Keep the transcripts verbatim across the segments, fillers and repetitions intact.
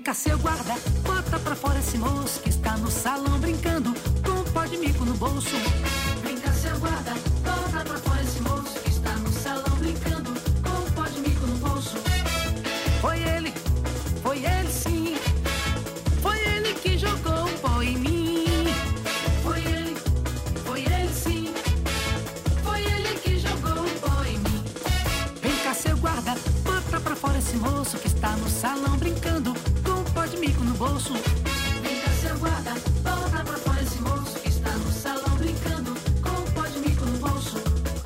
cá, seu guarda, bota pra fora esse moço que está no salão brincando com um pó de mico no bolso. Vem cá, seu guarda, bota pra fora esse moço que está no salão brincando com um pó de mico no bolso. Foi ele, foi ele sim, foi ele que jogou um pó em mim. Foi ele, foi ele sim, foi ele que jogou um pó em mim. Vem cá, seu guarda, bota pra fora esse moço que está no salão brincando com um pó de mico no bolso. Vem cá, seu guarda, bota pra fora esse moço que está no salão brincando com um pó de mico no bolso.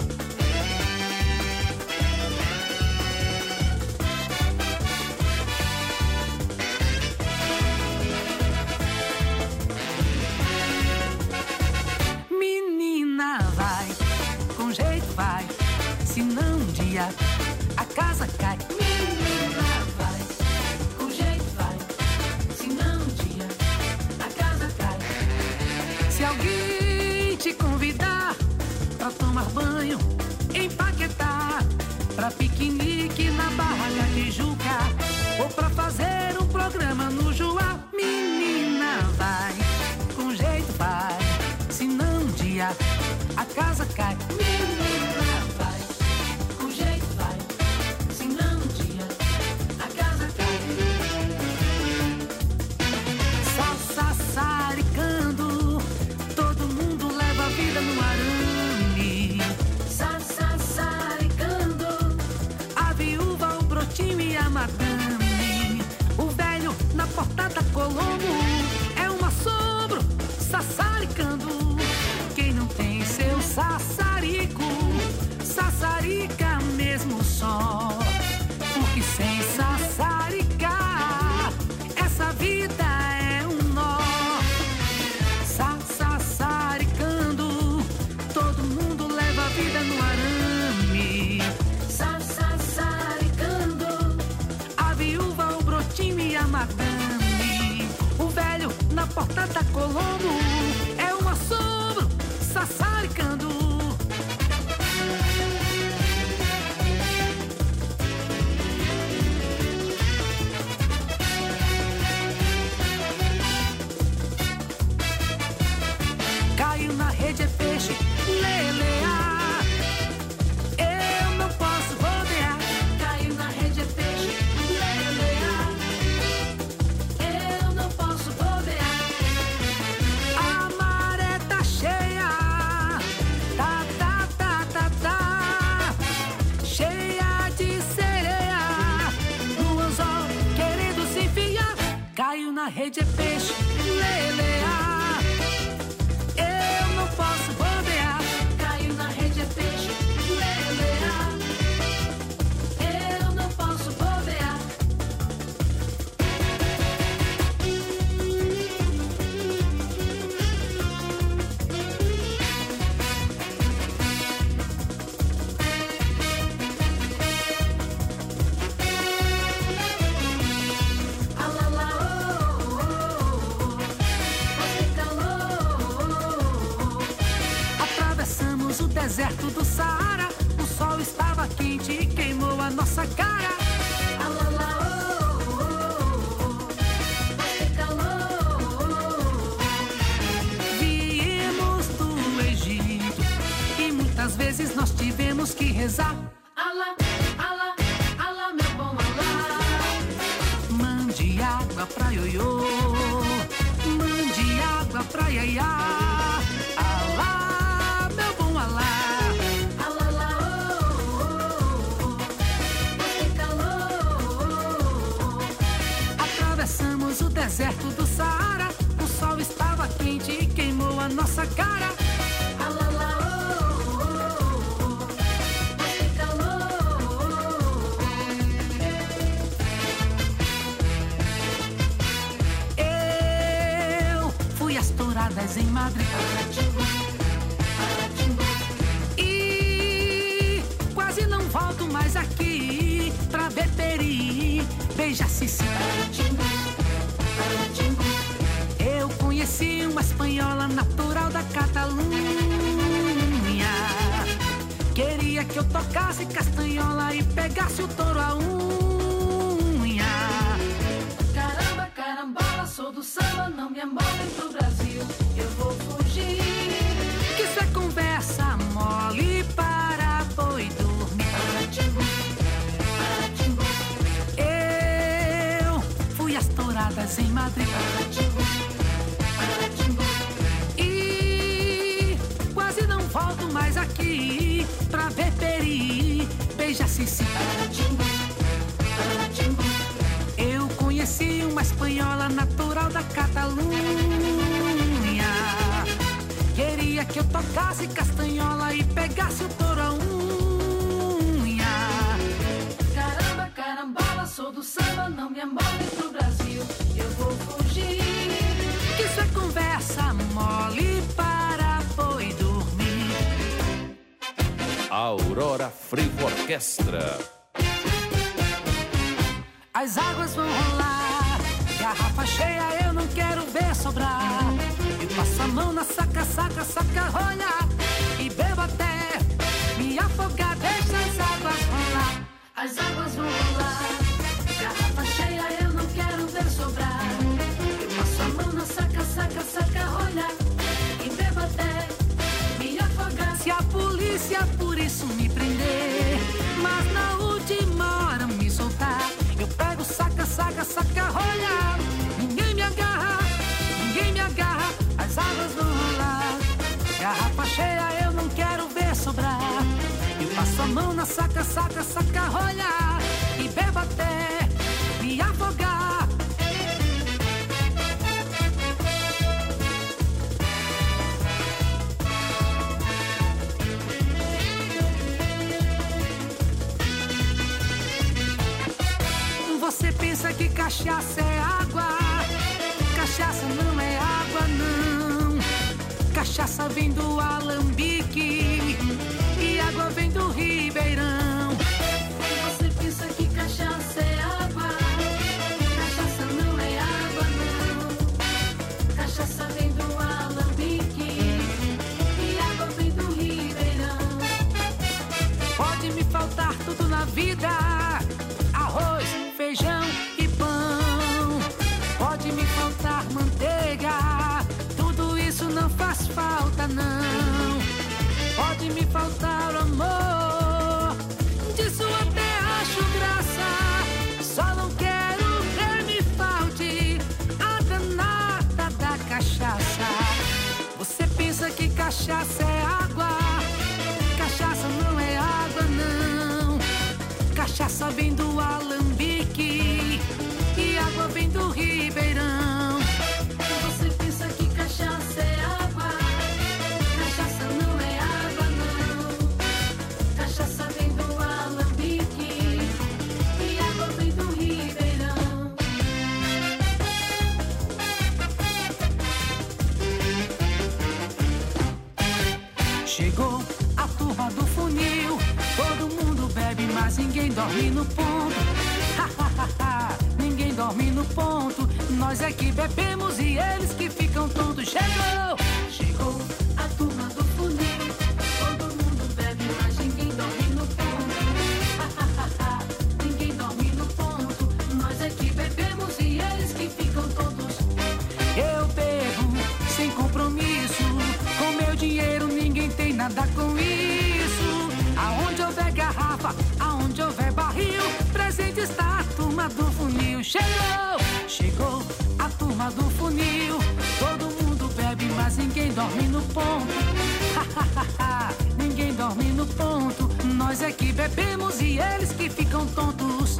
Menina, vai, com jeito vai, senão um dia a casa cai. Menina, vai, com jeito vai, senão um dia a casa cai. Se alguém te convidar pra tomar banho em Paquetá, pra piquenique na Barra da Tijuca, ou pra fazer um programa no Joá, menina, vai, com jeito vai, senão um dia a casa cai. Menina, vai, com jeito vai, senão um dia a casa cai. Sassaricando, todo mundo leva a vida no arame. Sassaricando, a viúva, o brotinho e a madame. O velho na portada Colombo é um assombro, sassaricando. Quem não tem seu sassarico, sassarica mesmo só. Porque sem sassaricar, essa vida é um nó. Sassaricando, todo mundo leva a vida no arame. Sassaricando, a viúva, o brotinho e a madame. O velho na portada Colombo é um assombro, sassaricando. Caiu na rede é peixe, lelear. Eu não posso rodear. Caiu na rede é peixe, lelear. Eu não posso rodear. A maré tá cheia, tá, tá, tá, tá, tá, cheia de sereia, no anzol querendo se enfiar. Caiu na rede é peixe, lelear. Eu não posso bobear. Caiu na rede é peixe, lelear. Eu não posso bobear. Alala, oh, oh, oh, você calou. Atravessamos o deserto do Saara. O sol estava quente e queimou a nossa cara. Alala, oh, oh, oh, você calou. Viemos do Egito e muitas vezes nós tivemos que rezar. Alá, alá, alá, meu bom alá. Mande água pra ioiô, mande água pra iaiá. Alá, meu bom alá. Alala, oh, oh, oh, você calou. Atravessamos o deserto do Saara. O sol estava quente e queimou a nossa cara. Alala, oh, oh, oh, você calou. Eu fui às touradas em Madrid e quase não volto mais aqui pra ver Peri, beija Cici. Eu conheci uma espanhola natural da Catalunha. Queria que eu tocasse castanhola e pegasse o touro a unha. Caramba, sou do samba, não me amolem pro Brasil, eu vou fugir. Que isso é conversa mole para boi dormir. Paratimbu, paratimbu. Eu fui às touradas em Madrid. Paratimbu, paratimbu. E quase não volto mais aqui pra ver peri, beija Cici. Paratimbu, paratimbu. Eu conheci uma espanhola natural da Catalunha. Queria que eu tocasse castanhola e pegasse o touro a unha. Caramba, carambola, sou do samba, não me amole pro Brasil, eu vou fugir. Que isso é conversa mole para boi dormir. Aurora Frevo Orquestra. As águas vão rolar, garrafa cheia eu não quero ver sobrar. Eu passo a mão na saca, saca, saca, rolha e bebo até me afogar, deixa as águas rolar. As águas vão rolar, garrafa cheia eu não quero ver sobrar. Eu passo a mão na saca, saca, saca, rolha e bebo até me afogar. Se a polícia por isso me prender, mas na última hora me soltar, eu pego, saca, saca, saca, rolha. Ninguém me agarra, ninguém me agarra. As águas vão rolar, garrafa cheia eu não quero ver sobrar. Eu passo a mão na saca, saca, saca, rolha e bebo até me afogar. Você pensa que cachaça é água? Cachaça não é água, não. Cachaça vem do Alambique e água vem do Ribeirão. Você pensa que cachaça é água? Cachaça não é água, não. Cachaça vem do Alambique e água vem do Ribeirão. Pode me faltar tudo na vida, arroz, feijão e pão. Pode me faltar manteiga, tudo isso não faz falta, não. Pode me faltar amor, disso até acho graça. Só não quero que me falte a danada da cachaça. Você pensa que cachaça é água? Cachaça não é água, não. Cachaça vem do Alambique e água vem do Ribeirão. Você pensa que cachaça é água? Cachaça não é água, não. Cachaça vem do Alambique e água vem do Ribeirão. Chegou a turma do funil, todo mundo bebe, mas ninguém dorme no ponto. Ninguém dorme no ponto. Nós é que bebemos e eles que ficam tontos. Chegou, chegou a turma do funil, todo mundo bebe, mas ninguém dorme no ponto. Ninguém dorme no ponto. Nós é que bebemos e eles que ficam tontos. Eu bebo sem compromisso, com meu dinheiro ninguém tem nada com isso. Aonde houver garrafa, aonde houver barril, presente está a turma do funil. Chegou, chegou a turma do funil, todo mundo bebe, mas ninguém dorme no ponto. Ninguém dorme no ponto. Nós é que bebemos e eles que ficam tontos.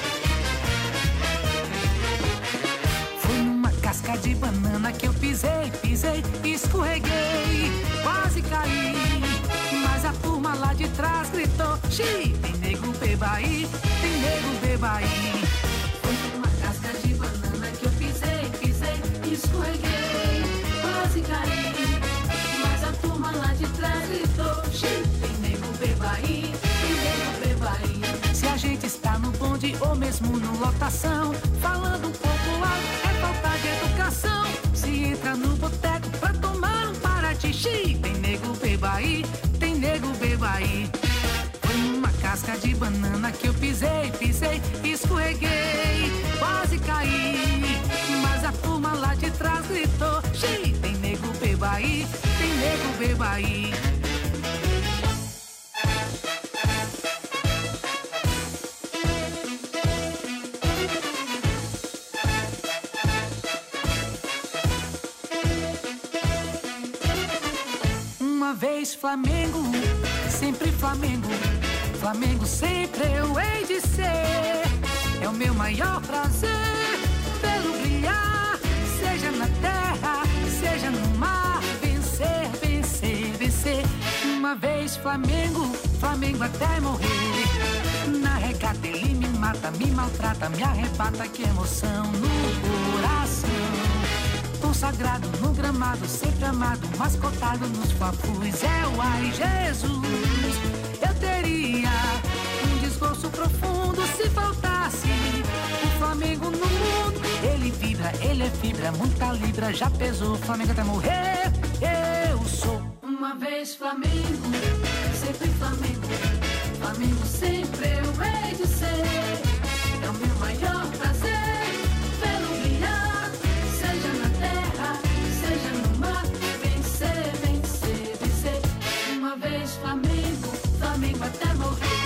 Foi numa casca de banana que eu pisei, pisei, escorreguei, quase caí. Mas a turma lá de trás gritou: Xi, tem nego beba aí, tem nego beba aí. Foi numa casca de banana que eu pisei, pisei, escorreguei, quase caí. Mas a turma lá de trás gritou: Xi, tem nego beba aí, tem nego beba aí. Se a gente está no bonde ou mesmo no lotação, falando um pouco alto é falta de educação. Se entra no boteco pra tomar um Paraty, tem nego beba aí, tem nego beba aí. Foi numa casca de banana que eu pisei, pisei, escorreguei, quase caí. Mas a turma beba aí. Uma vez Flamengo, sempre Flamengo, Flamengo sempre eu hei de ser. É o meu maior prazer vê-lo brilhar, seja na terra, seja no mar. Vencer, vencer, vencer. Uma vez Flamengo, Flamengo até morrer. Na regata ele me mata, me maltrata, me arrebata. Que emoção no coração. Consagrado no gramado, sempre amado, mascotado nos papus. É o ai Jesus. Eu teria um desgosto profundo se faltasse o Flamengo no mundo. Ele vibra, ele é fibra, muita libra, já pesou, Flamengo até morrer. Eu sou uma vez Flamengo, sempre Flamengo, Flamengo sempre eu hei de ser. É o meu maior prazer vê-lo brilhar, seja na terra, seja no mar. Vencer, vencer, vencer. Uma vez Flamengo, Flamengo até morrer.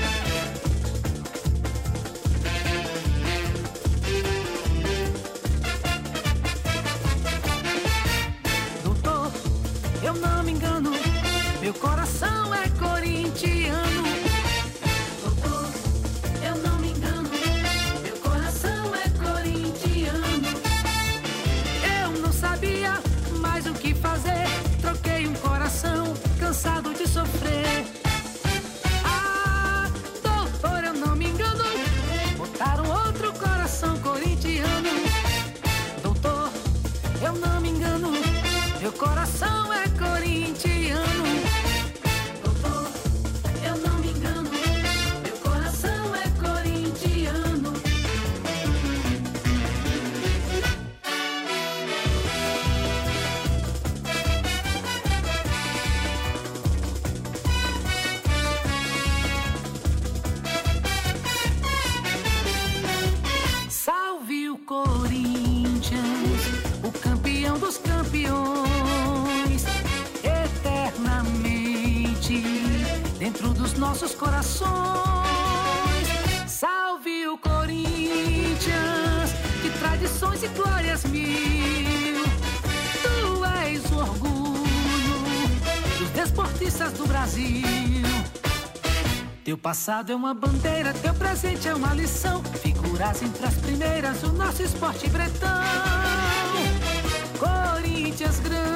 Doutor, eu não me engano, meu coração é corintiano. Doutor, eu não me engano, meu coração é corintiano. Eu não sabia mais o que fazer, troquei um coração cansado de sofrer. Ah, doutor, eu não me engano, botaram outro coração corintiano. Doutor, eu não me engano, meu coração é corintiano. Doutor, eu não me engano, meu coração é corintiano. Salve o Corinthians, o campeão dos campeões, eternamente dentro dos nossos corações. Salve o Corinthians, que tradições e glórias mil. Tu és o orgulho dos desportistas do Brasil. Teu passado é uma bandeira, teu presente é uma lição. Figuras entre as primeiras, o nosso esporte bretão. Corinthians grande,